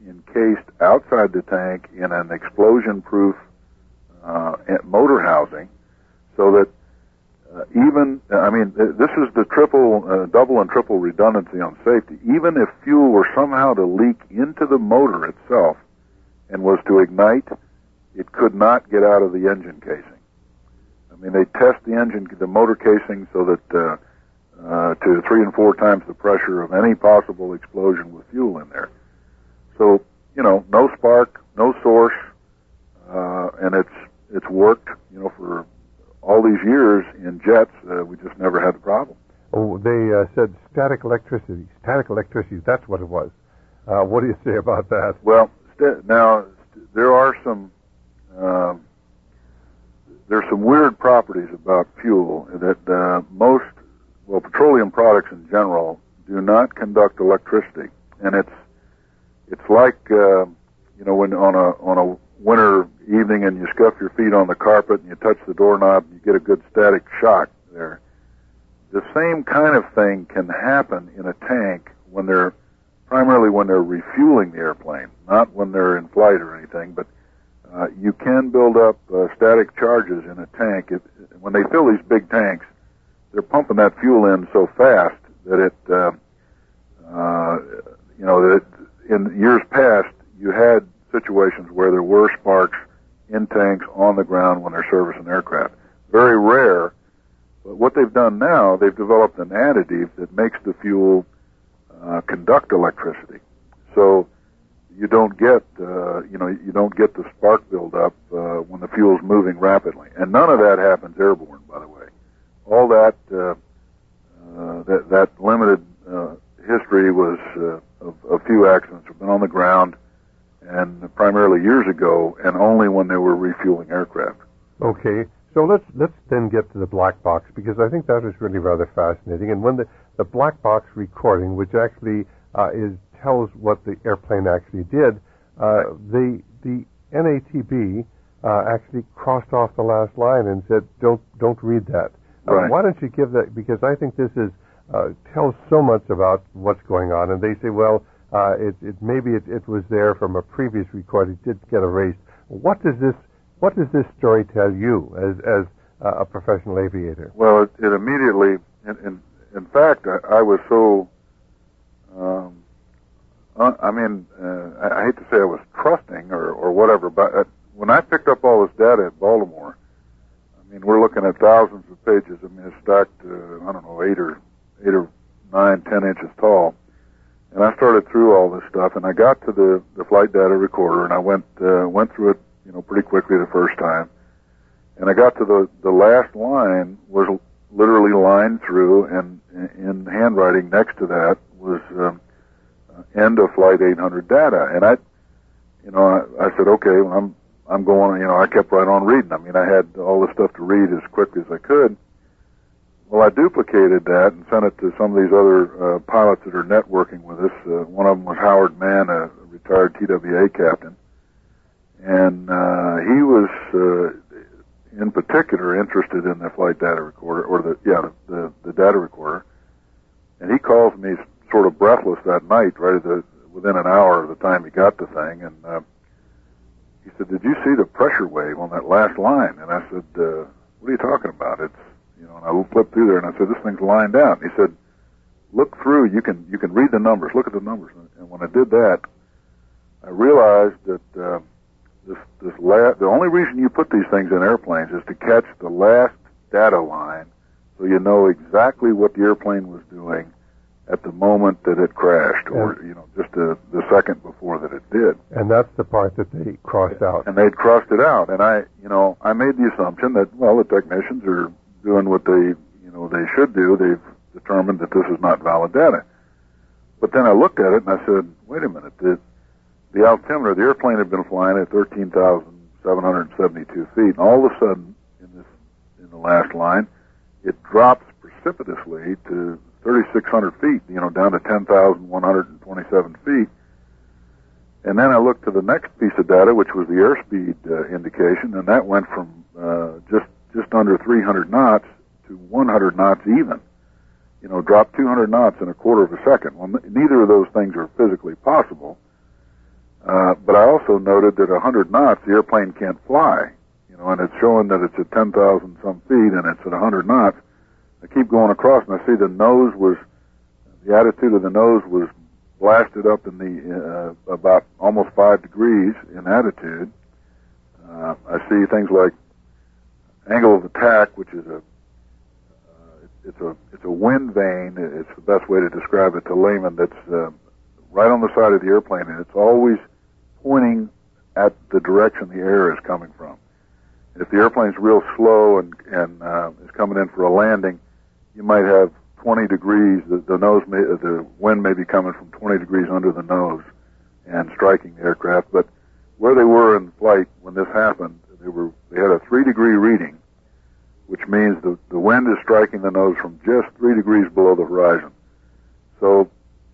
encased outside the tank in an explosion-proof uh, motor housing, so that uh, even, I mean, this is the triple, uh, double and triple redundancy on safety. Even if fuel were somehow to leak into the motor itself and was to ignite, it could not get out of the engine casing. I mean, they test the engine, the motor casing, so that uh, uh, to three and four times the pressure of any possible explosion with fuel in there. So, you know, no spark, no source, uh, and it's it's worked, you know, for all these years in jets. Uh, we just never had the problem. Oh, they uh, said static electricity. Static electricity, that's what it was. Uh, what do you say about that? Well, st- now, st- there are some... Uh, There's some weird properties about fuel that uh, most, well, petroleum products in general do not conduct electricity, and it's it's like uh, you know, when on a on a winter evening and you scuff your feet on the carpet and you touch the doorknob, you get a good static shock there. The same kind of thing can happen in a tank when they're primarily when they're refueling the airplane, not when they're in flight or anything, but Uh, you can build up uh, static charges in a tank. It, when they fill these big tanks, they're pumping that fuel in so fast that it, uh, uh, you know, that it, in years past, you had situations where there were sparks in tanks on the ground when they're servicing aircraft. Very rare, but what they've done now, they've developed an additive that makes the fuel uh, conduct electricity. So you don't get, uh, you know, you don't get the spark buildup uh, when the fuel's moving rapidly, and none of that happens airborne. By the way, all that uh, uh, that that limited uh, history was uh, of a few accidents have been on the ground, and primarily years ago, and only when they were refueling aircraft. Okay, so let's let's then get to the black box, because I think that is really rather fascinating. And when the the black box recording, which actually uh, is tells what the airplane actually did, uh, the the N A T B uh, actually crossed off the last line and said, "Don't don't read that." Uh, right. Why don't you give that? Because I think this is uh, tells so much about what's going on. And they say, well, uh, it, it maybe it, it was there from a previous record. It did get erased. What does this What does this story tell you as as uh, a professional aviator? Well, it, it immediately, in in, in fact, I, I was so. Um, Uh, I mean, uh, I, I hate to say I was trusting or, or whatever, but uh, when I picked up all this data at Baltimore, I mean, we're looking at thousands of pages. I mean, it's stacked, uh, I don't know, eight or eight or nine, ten inches tall. And I started through all this stuff, and I got to the, the flight data recorder, and I went uh, went through it, you know, pretty quickly the first time. And I got to the the last line was literally lined through, and in handwriting next to that was. Um, end of flight eight hundred data, and I, you know, I, I said, okay, well, I'm, I'm going, you know, I kept right on reading. I mean, I had all the stuff to read as quickly as I could. Well, I duplicated that and sent it to some of these other uh, pilots that are networking with us. Uh, one of them was Howard Mann, a retired T W A captain, and uh, he was, uh, in particular, interested in the flight data recorder, or the, yeah, the, the, the data recorder, and he calls me sort of breathless that night, right at the, within an hour of the time he got the thing, and uh, he said, "Did you see the pressure wave on that last line?" And I said, uh, "What are you talking about?" It's, you know, and I flipped through there, and I said, "This thing's lined out." And he said, "Look through. You can you can read the numbers. Look at the numbers." And when I did that, I realized that uh, this this la- the only reason you put these things in airplanes is to catch the last data line, so you know exactly what the airplane was doing at the moment that it crashed, or, yeah. you know, just the, the second before that it did. And that's the part that they crossed out. And they'd crossed it out. And I, you know, I made the assumption that, well, the technicians are doing what they, you know, they should do. They've determined that this is not valid data. But then I looked at it and I said, wait a minute, the, the altimeter, the airplane had been flying at thirteen thousand seven hundred seventy-two feet, and all of a sudden, in this, in the last line, it drops precipitously to thirty-six hundred feet, you know, down to ten thousand one hundred twenty-seven feet. And then I looked to the next piece of data, which was the airspeed uh, indication, and that went from uh, just just under three hundred knots to one hundred knots even. You know, dropped two hundred knots in a quarter of a second. Well, n- neither of those things are physically possible. Uh, but I also noted that at one hundred knots, the airplane can't fly. You know, and it's showing that it's at ten thousand some feet, and it's at one hundred knots. I keep going across, and I see the nose was, the attitude of the nose was blasted up in the uh, about almost five degrees in attitude. Uh, I see things like angle of attack, which is a uh, it's a it's a wind vane. It's the best way to describe it to layman. That's uh, right on the side of the airplane, and it's always pointing at the direction the air is coming from. If the airplane's real slow and and uh, is coming in for a landing, you might have twenty degrees. The, the nose, may, the wind may be coming from twenty degrees under the nose and striking the aircraft. But where they were in flight when this happened, they were they had a three degree reading, which means the the wind is striking the nose from just three degrees below the horizon. So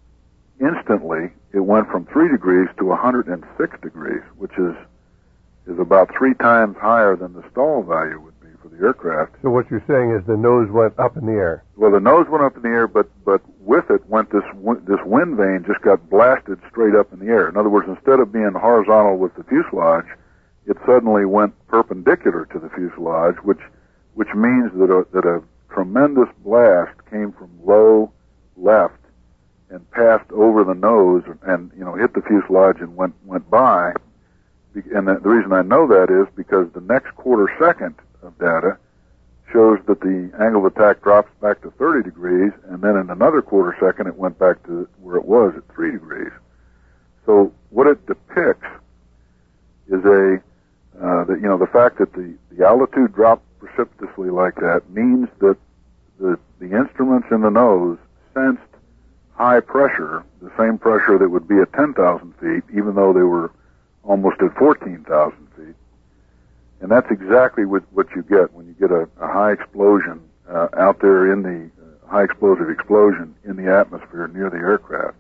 instantly, it went from three degrees to one hundred six degrees, which is is about three times higher than the stall value would be for the aircraft. So what you're saying is the nose went up in the air. Well, the nose went up in the air, but but with it went this this wind vane just got blasted straight up in the air. In other words, instead of being horizontal with the fuselage, it suddenly went perpendicular to the fuselage, which which means that a, that a tremendous blast came from low left and passed over the nose and, you know, hit the fuselage and went went by. And the, the reason I know that is because the next quarter second of data shows that the angle of attack drops back to thirty degrees, and then in another quarter second it went back to where it was at three degrees. So what it depicts is a uh, that you know the fact that the, the altitude dropped precipitously like that means that the the instruments in the nose sensed high pressure, the same pressure that would be at ten thousand feet, even though they were almost at fourteen thousand feet. And that's exactly what, what you get when you get a, a high explosion uh, out there in the uh, high explosive explosion in the atmosphere near the aircraft.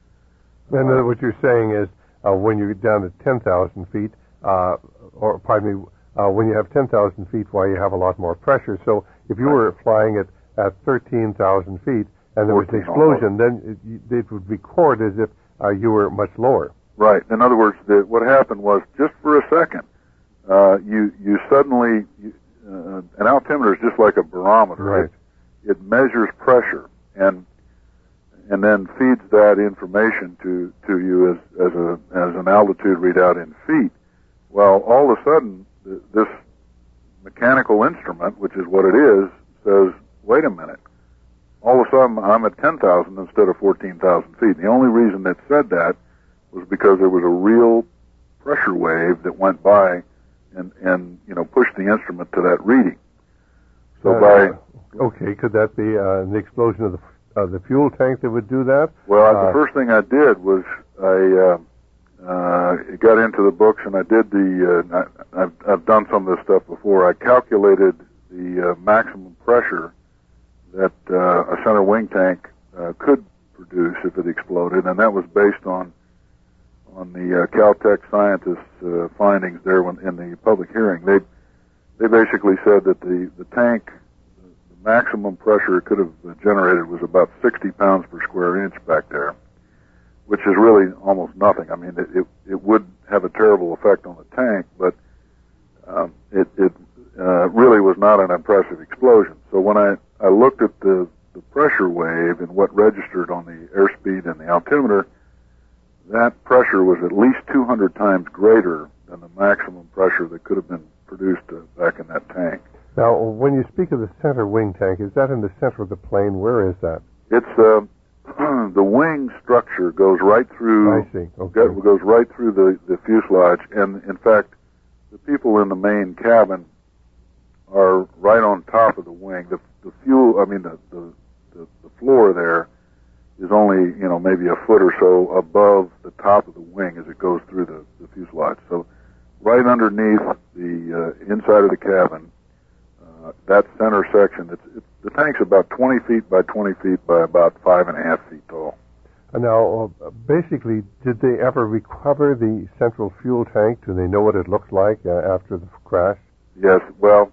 And uh, what you're saying is uh, when you get down to ten thousand feet, uh, or pardon me, uh, when you have ten thousand feet, why you have a lot more pressure. So if you were flying at, at thirteen thousand feet and there was an explosion, then it, it would record as if uh, you were much lower. Right. In other words, the, what happened was just for a second, uh, you you suddenly you, uh, an altimeter is just like a barometer. Right. It, it measures pressure and and then feeds that information to to you as as a as an altitude readout in feet. Well, all of a sudden, th- this mechanical instrument, which is what it is, says, "Wait a minute." All of a sudden, I'm at ten thousand instead of fourteen thousand feet. And the only reason it said that was because there was a real pressure wave that went by and, and you know, pushed the instrument to that reading. So uh, by... Okay, could that be uh, the explosion of the uh, the fuel tank that would do that? Well, uh, the first thing I did was I uh, uh, got into the books and I did the... Uh, I, I've, I've done some of this stuff before. I calculated the uh, maximum pressure that uh, a center wing tank uh, could produce if it exploded, and that was based on on the uh, Caltech scientists' uh, findings there when, in the public hearing. They they basically said that the, the tank, the maximum pressure it could have generated was about sixty pounds per square inch back there, which is really almost nothing. I mean, it it, it would have a terrible effect on the tank, but um, it, it uh, really was not an impressive explosion. So when I, I looked at the, the pressure wave and what registered on the airspeed and the altimeter, that pressure was at least two hundred times greater than the maximum pressure that could have been produced uh, back in that tank. Now, when you speak of the center wing tank, is that in the center of the plane? Where is that? It's uh, the wing structure goes right through. I see. Okay. Goes right through the, the fuselage, and in fact, the people in the main cabin are right on top of the wing. The, the fuel, I mean, the, the the the floor there is only, you know, maybe a foot or so above the top of the wing as it goes through the, the fuselage. So right underneath the uh, inside of the cabin, uh, that center section, it's, it's, the tank's about twenty feet by twenty feet by about five and a half feet tall. And now, uh, basically, did they ever recover the central fuel tank? Do they know what it looked like uh, after the crash? Yes, well,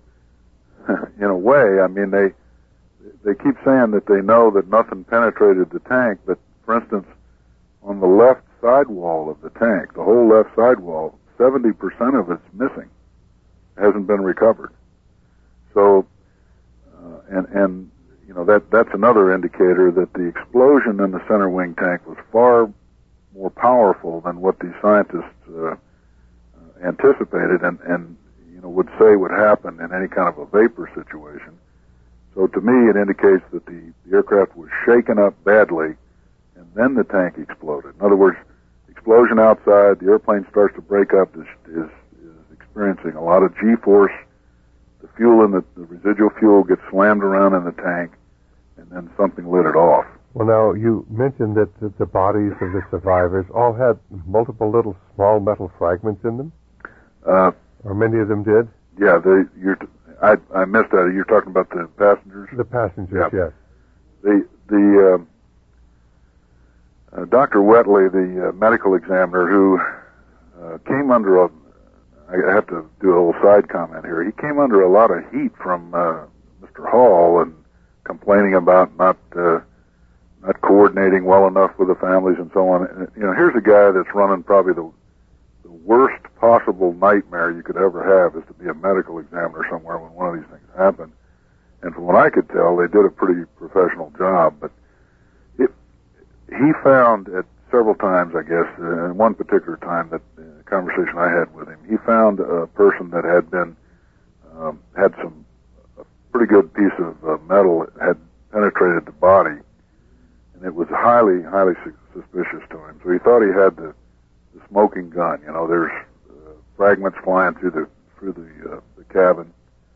in a way, I mean, they they keep saying that they know that nothing penetrated the tank, but for instance, on the left sidewall of the tank, the whole left sidewall, seventy percent of it's missing, hasn't been recovered. So, uh, and and you know that that's another indicator that the explosion in the center wing tank was far more powerful than what these scientists uh, uh, anticipated, and and you know would say would happen in any kind of a vapor situation. So to me, it indicates that the, the aircraft was shaken up badly, and then the tank exploded. In other words, explosion outside, the airplane starts to break up, is, is, is experiencing a lot of G-force. The fuel in the, the residual fuel gets slammed around in the tank, and then something lit it off. Well, now, you mentioned that the, the bodies of the survivors all had multiple little small metal fragments in them? Uh, or many of them did? Yeah, the, you're... T- I, I missed that. You're talking about the passengers? The passengers, yeah. yes. The the uh, uh, Doctor Wetley, the uh, medical examiner, who uh, came under a, I have to do a little side comment here. He came under a lot of heat from uh, Mister Hall and complaining about not uh, not coordinating well enough with the families and so on. And, you know, here's a guy that's running probably the The worst possible nightmare you could ever have is to be a medical examiner somewhere when one of these things happened. And from what I could tell, they did a pretty professional job. But it, he found at several times, I guess, uh, in one particular time, that uh, conversation I had with him, he found a person that had been um, had some a pretty good piece of uh, metal that had penetrated the body, and it was highly, highly su- suspicious to him. So he thought he had the The smoking gun. You know, there's uh, fragments flying through the through the uh, the cabin,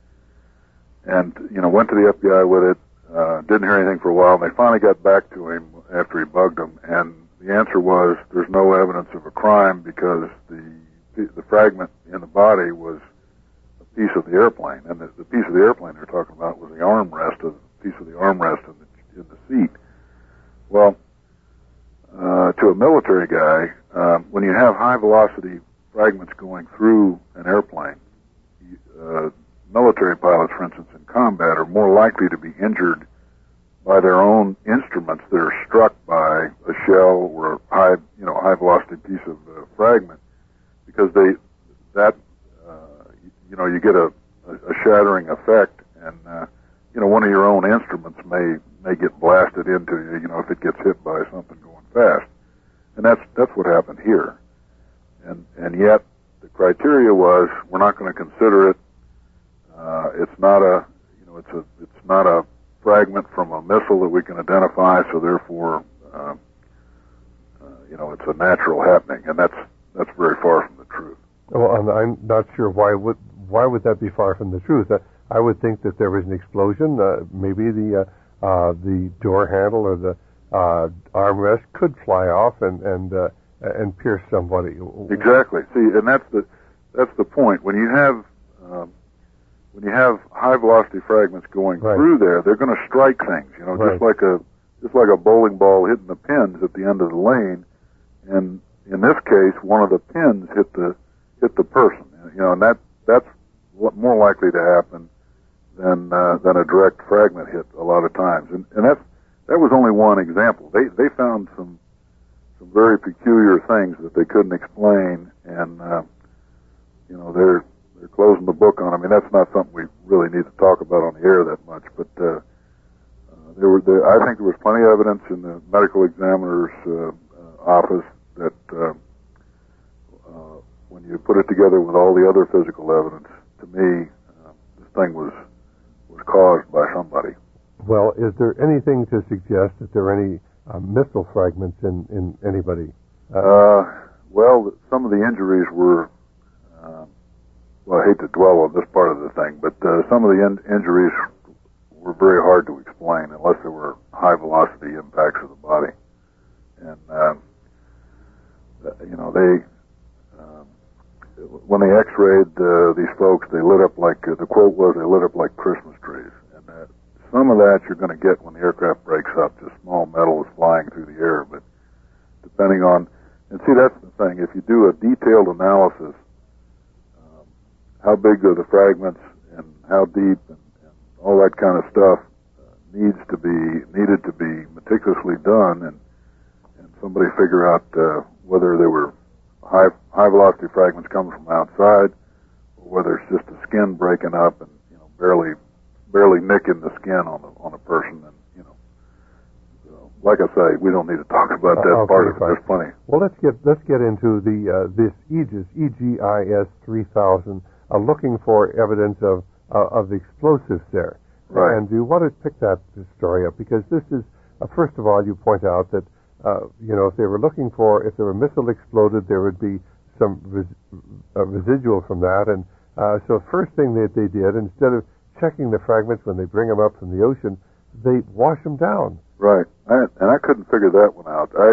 and you know went to the F B I with it. Uh, didn't hear anything for a while. And they finally got back to him after he bugged them, and the answer was there's no evidence of a crime because the the fragment in the body was a piece of the airplane, and the, the piece of the airplane they're talking about was the armrest of the piece of the armrest in the in the seat. Well. Uh, to a military guy, uh, when you have high-velocity fragments going through an airplane, uh, military pilots, for instance, in combat, are more likely to be injured by their own instruments that are struck by a shell or a high, you know, high-velocity piece of uh, fragment, because they that uh, you know you get a, a shattering effect, and uh, you know one of your own instruments may may get blasted into you, you know, if it gets hit by something going fast. And that's that's what happened here. And and yet the criteria was we're not going to consider it. Uh, it's not a you know it's a it's not a fragment from a missile that we can identify. So therefore, uh, uh, you know, it's a natural happening, and that's that's very far from the truth. Well, I'm, I'm not sure why would why would that be far from the truth. Uh, I would think that there was an explosion. Uh, maybe the uh, uh, the door handle or the Uh, armrest could fly off and and uh, and pierce somebody. Exactly. See, and that's the that's the point. When you have um, when you have high velocity fragments going right. through there, they're going to strike things. You know, right. just like a just like a bowling ball hitting the pins at the end of the lane. And in this case, one of the pins hit the hit the person. You know, and that that's more likely to happen than uh, than a direct fragment hit a lot of times. And and that's That was only one example. They they found some some very peculiar things that they couldn't explain, and uh, you know they're they're closing the book on. I mean, that's not something we really need to talk about on the air that much. But uh, uh, there were there, I think there was plenty of evidence in the medical examiner's uh, uh, office that uh, uh, when you put it together with all the other physical evidence, to me, uh, this thing was was caused by somebody. Well, is there anything to suggest that there are any uh, missile fragments in, in anybody? Uh, uh, well, some of the injuries were, uh, well, I hate to dwell on this part of the thing, but uh, some of the in- injuries were very hard to explain unless there were high-velocity impacts of the body. And, uh, you know, they, uh, when they x-rayed uh, these folks, they lit up like, uh, the quote was, they lit up like Christmas trees. And uh, some of that you're going to get when the aircraft breaks up, just small metals flying through the air. But depending on, and see, that's the thing, if you do a detailed analysis, um, how big are the fragments and how deep and, and all that kind of stuff uh, needs to be, needed to be meticulously done. And, and somebody figure out uh, whether they were high high velocity fragments coming from outside, or whether it's just the skin breaking up and you know barely barely nicking the skin on the on a person. And you know, so, like I say, we don't need to talk about that uh, okay, part of it. fine. There's plenty. Well, let's get let's get into the uh, this Aegis E G I S three thousand, uh, looking for evidence of uh, of the explosives there. Right. And do you want to pick that story up? Because this is, uh, first of all, you point out that, uh, you know, if they were looking for, if there were a missile exploded, there would be some res- uh, residual from that. And uh, so first thing that they did, instead of checking the fragments when they bring them up from the ocean, they wash them down. Right. I, and I couldn't figure that one out. I,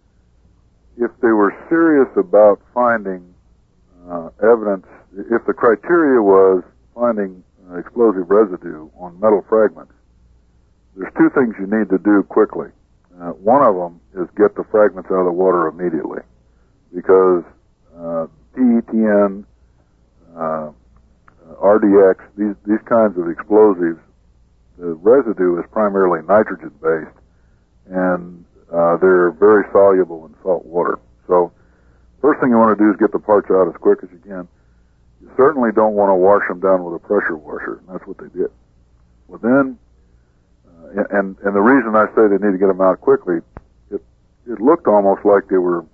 if they were serious about finding uh, evidence, if the criteria was finding Uh, explosive residue on metal fragments, there's two things you need to do quickly. Uh, one of them is get the fragments out of the water immediately, because uh, P E T N, uh, R D X, these these kinds of explosives, the residue is primarily nitrogen based, and uh, they're very soluble in salt water. So first thing you want to do is get the parts out as quick as you can. You certainly don't want to wash them down with a pressure washer, and that's what they did. Well, then, uh, and and the reason I say they need to get them out quickly, it it looked almost like they were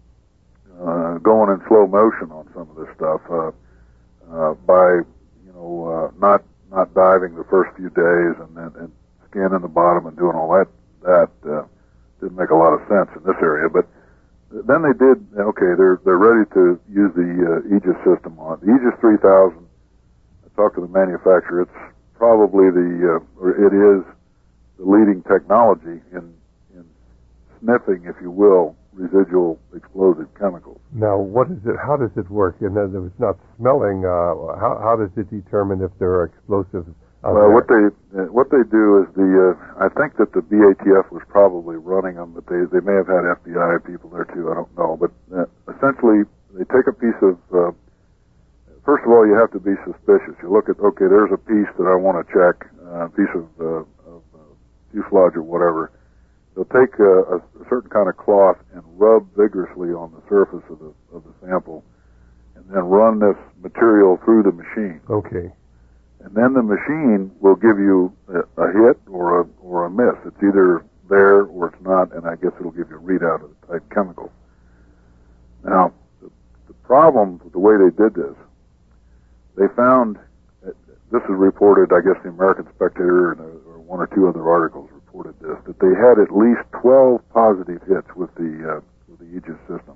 uh, going in slow motion on some of this stuff uh, uh, by you know uh, not not diving the first few days and then and scanning the bottom and doing all that. That uh, didn't make a lot of sense in this area, but. Then they did, okay, they're they're ready to use the uh, Aegis system on it. The Aegis three thousand, I talked to the manufacturer, it's probably the, uh, or it is the leading technology in, in sniffing, if you will, residual explosive chemicals. Now, what is it, how does it work? And then it's not smelling, uh, how, how does it determine if there are explosives? Well, what they uh, what they do is the uh, I think that the B A T F was probably running them, but they they may have had F B I people there too. I don't know, but uh, essentially they take a piece of. Uh, first of all, you have to be suspicious. You look at okay, there's a piece that I want to check, a uh, piece of, uh, of uh, fuselage or whatever. They'll take a, a certain kind of cloth and rub vigorously on the surface of the of the sample, and then run this material through the machine. Okay. And then the machine will give you a, a hit or a or a miss. It's either there or it's not, and I guess it'll give you a readout of the type chemical. Now, the, the problem with the way they did this, they found, this is reported, I guess the American Spectator and a, or one or two other articles reported this, that they had at least twelve positive hits with the uh, with the Aegis system.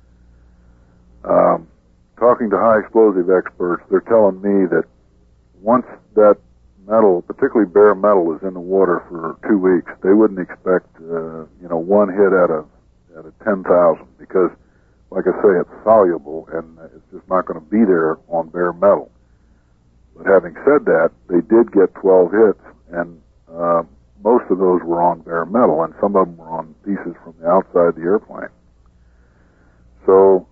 Um, talking to high explosive experts, they're telling me that once that metal, particularly bare metal, is in the water for two weeks, they wouldn't expect, uh, you know, one hit out of out of ten thousand because, like I say, it's soluble and it's just not going to be there on bare metal. But having said that, they did get twelve hits, and uh, most of those were on bare metal, and some of them were on pieces from the outside the airplane. So.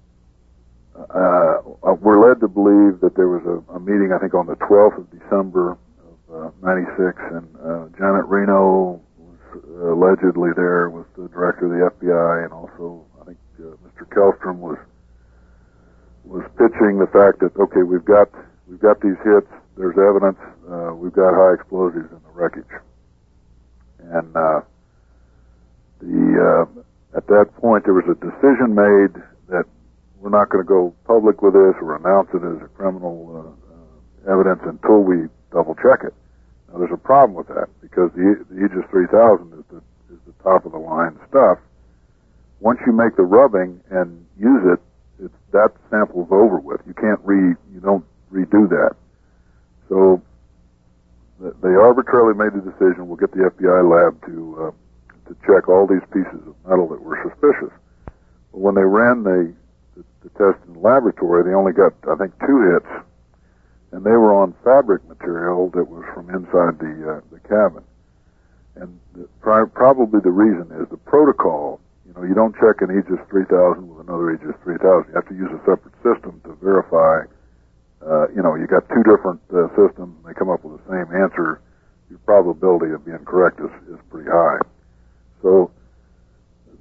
Uh, we're led to believe that there was a, a meeting, I think, on the twelfth of December of ninety-six, uh, and uh, Janet Reno was allegedly there, was the director of the F B I, and also I think uh, Mister Kellstrom was was pitching the fact that okay, we've got we've got these hits, there's evidence, uh, we've got high explosives in the wreckage, and uh, the uh, at that point there was a decision made that. We're not going to go public with this or announce it as a criminal uh, uh, evidence until we double check it. Now, there's a problem with that because the, the Aegis three thousand is the is the top of the line stuff. Once you make the rubbing and use it, it's that sample's over with. You can't re you don't redo that. So th- they arbitrarily made the decision. We'll get the F B I lab to uh, to check all these pieces of metal that were suspicious. But when they ran the The, the test in the laboratory, they only got, I think, two hits, and they were on fabric material that was from inside the uh, the cabin. And the, pri- probably the reason is the protocol. You know, you don't check an Aegis three thousand with another Aegis three thousand. You have to use a separate system to verify. Uh, you know, you got two different uh, systems, and they come up with the same answer. Your probability of being correct is, is pretty high. So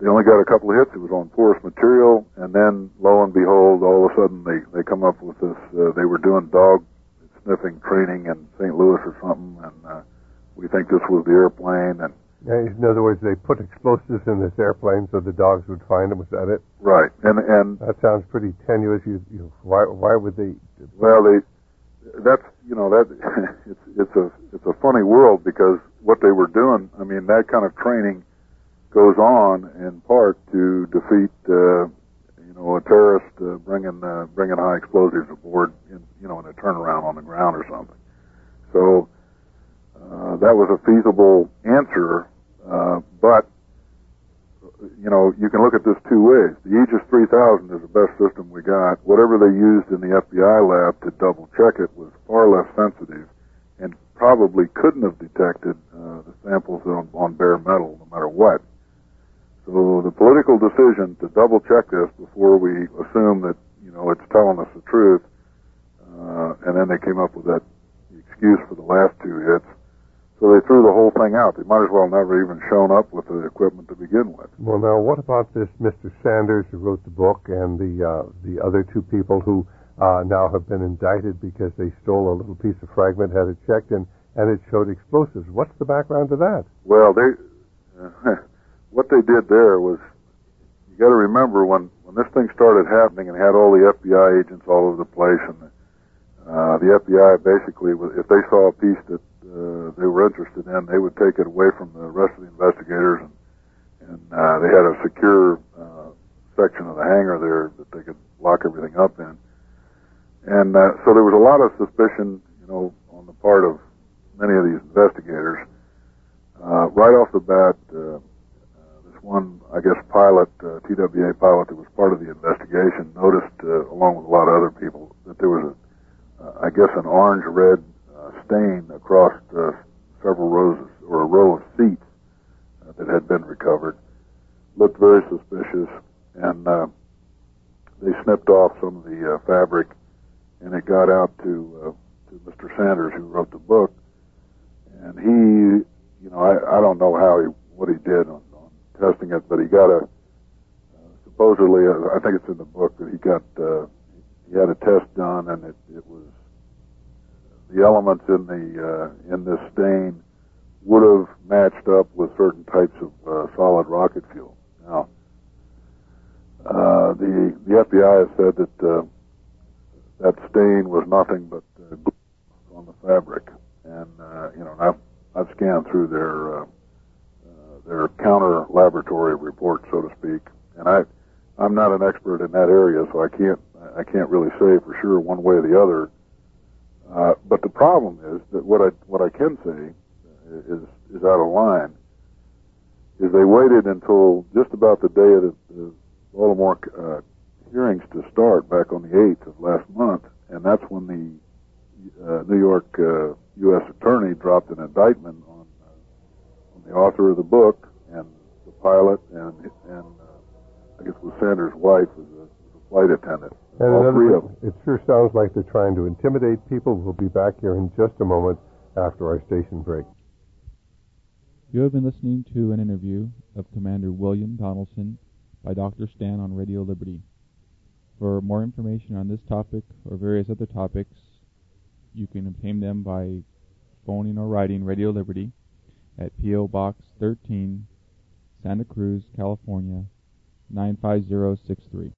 they only got a couple of hits. It was on porous material, and then lo and behold, all of a sudden they they come up with this. Uh, they were doing dog sniffing training in Saint Louis or something, and uh, we think this was the airplane. And in other words, they put explosives in this airplane so the dogs would find them. Was that it? Right. And and that sounds pretty tenuous. You, you why why would they? Well, they that's you know that it's it's a it's a funny world, because what they were doing. I mean, that kind of training goes on in part to defeat uh, you know a terrorist uh, bringing uh, bringing high explosives aboard in you know in a turnaround on the ground or something. So uh, that was a feasible answer. Uh, but, you know, you can look at this two ways. The Aegis three thousand is the best system we got. Whatever they used in the F B I lab to double-check it was far less sensitive and probably couldn't have detected uh, the samples on, on bare metal, no matter what. So the political decision to double-check this before we assume that, you know, it's telling us the truth, uh, and then they came up with that excuse for the last two hits. So they threw the whole thing out. They might as well never even shown up with the equipment to begin with. Well, now, what about this Mister Sanders who wrote the book and the uh, the other two people who uh, now have been indicted because they stole a little piece of fragment, had it checked, and, and it showed explosives? What's the background to that? Well, they uh, what they did there was, you got to remember when, when this thing started happening and had all the F B I agents all over the place, and uh, the F B I basically, if they saw a piece that Uh, they were interested in, they would take it away from the rest of the investigators, and, and uh, they had a secure uh, section of the hangar there that they could lock everything up in. And uh, so there was a lot of suspicion, you know, on the part of many of these investigators. Uh, right off the bat, uh, uh, this one, I guess, pilot, uh, T W A pilot that was part of the investigation, noticed, uh, along with a lot of other people, that there was, a, uh, I guess, an orange-red stain across uh, several rows of, or a row of seats uh, that had been recovered. Looked very suspicious, and uh, they snipped off some of the uh, fabric, and it got out to uh, to Mister Sanders, who wrote the book. And he, you know, I, I don't know how he what he did on, on testing it, but he got a uh, supposedly, uh, I think it's in the book that he got uh, he had a test done, and it, it was. The elements in the uh, in this stain would have matched up with certain types of uh, solid rocket fuel. Now, uh, the the F B I has said that uh, that stain was nothing but uh, glue on the fabric, and uh, you know, I've I've scanned through their uh, uh, their counter laboratory report, so to speak, and I I'm not an expert in that area, so I can't I can't really say for sure one way or the other. Uh, but the problem is that what I what I can say is is out of line. Is they waited until just about the day of the, the Baltimore uh, hearings to start back on the eighth of last month, and that's when the uh, New York uh, U S attorney dropped an indictment on uh, on the author of the book and the pilot and and uh, I guess it was Sanders' wife as a, as a flight attendant. And another, it sure sounds like they're trying to intimidate people. We'll be back here in just a moment after our station break. You have been listening to an interview of Commander William Donaldson by Doctor Stan on Radio Liberty. For more information on this topic or various other topics, you can obtain them by phoning or writing Radio Liberty at P O Box thirteen, Santa Cruz, California, nine five zero six three.